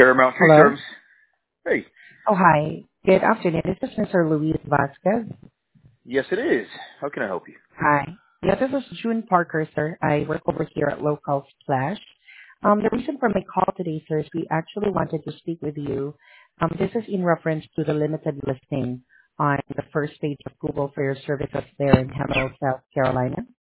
Paramount Tree Hello. Service. Hey, Oh, hi. Good afternoon. This is Mr. Luis Vasquez. yes it is. How can I help you? Hi. Yeah, this is June Parker, sir. I work over here at Local Splash. The reason for my call today, sir, is we actually wanted to speak with you. This is in reference to the limited listing on the first page of Google for your services there in Hamilton, South Carolina.